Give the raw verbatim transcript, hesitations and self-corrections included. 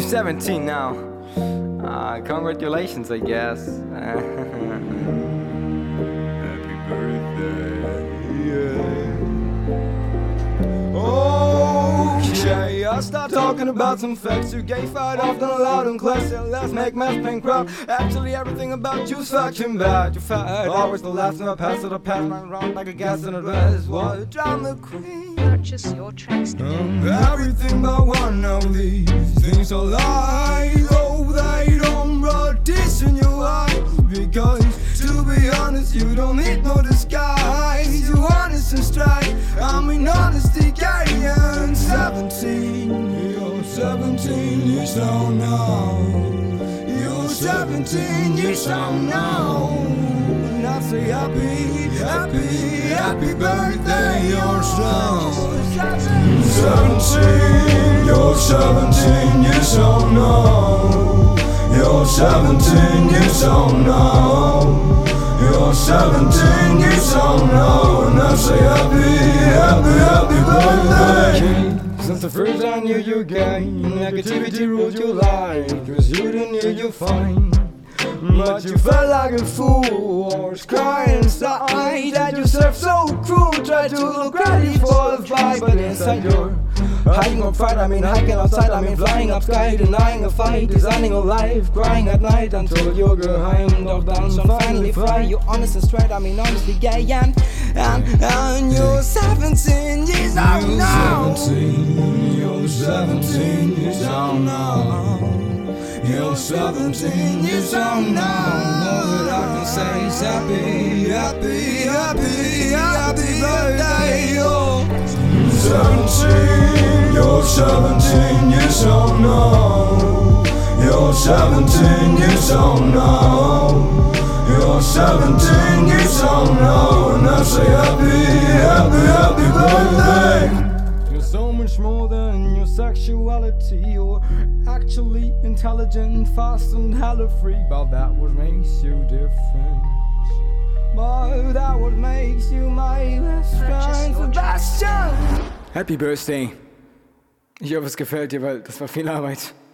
seventeen now. Uh, congratulations, I guess. Happy birthday, yeah. Okay, I start talking about some facts. You gay fight often loud and classy. Let's make math pink crap. Actually, everything about you's fucking bad. You fight always the last in the past of the past. Man, run like a gas in a dress. What drama queen? Purchase your tracks today. Um, everything but one of these things are lies. Oh, they don't rot this in your eyes. Because, to be honest, you don't need no disguise. You honest and straight, I mean honesty, gay and seventeen. You're seventeen, you don't know. You're seventeen, you don't know. And I say happy, happy, happy birthday, you're strong. Seventeen, you're seventeen, you don't know. You're seventeen, you don't know. You're seventeen, you don't know. And I say happy, happy, happy birthday. Since the first I knew you gay, negativity ruled your life. Cause you didn't knew you fine. But you felt like a fool, always crying inside. That yourself so cruel, try to look ready for a fight. But inside you're hiding on fight, I mean hiking outside, I mean flying up sky, denying a fight, designing a life, crying at night until you're geheim. Doch dann schon finally frei, you're honest and straight, I mean honestly gay and and, and you're seventeen years old now. You're seventeen years old now. You're seventeen years old now. All that I can say is happy, happy, happy, happy birthday. You're seventeen, you're seventeen years old now. You're seventeen years old now. You're seventeen years old now. And I say happy, happy, happy birthday. You're so much more than your sexuality. You're actually intelligent, fast and hella free. But that what makes you different. But that what makes you my best friend, Sebastian. Happy Birthday. Ich hoffe, es gefällt dir, weil das war viel Arbeit.